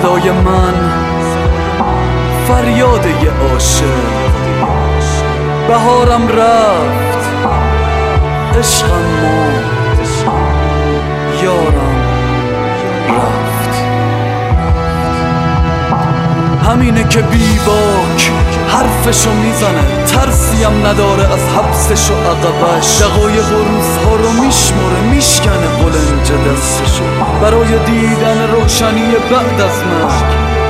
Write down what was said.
صدای من فریاد یه عاشق. بهارم رفت، عشقم مرد، یارم رفت. همینه که بیباک حرفشو میزنه، ترسیم نداره از حبسش و عقبش. دقایق و روزها رو میشمره، میشکنه قلنج دستشو برای دیدن روشنی بعد از مرگ.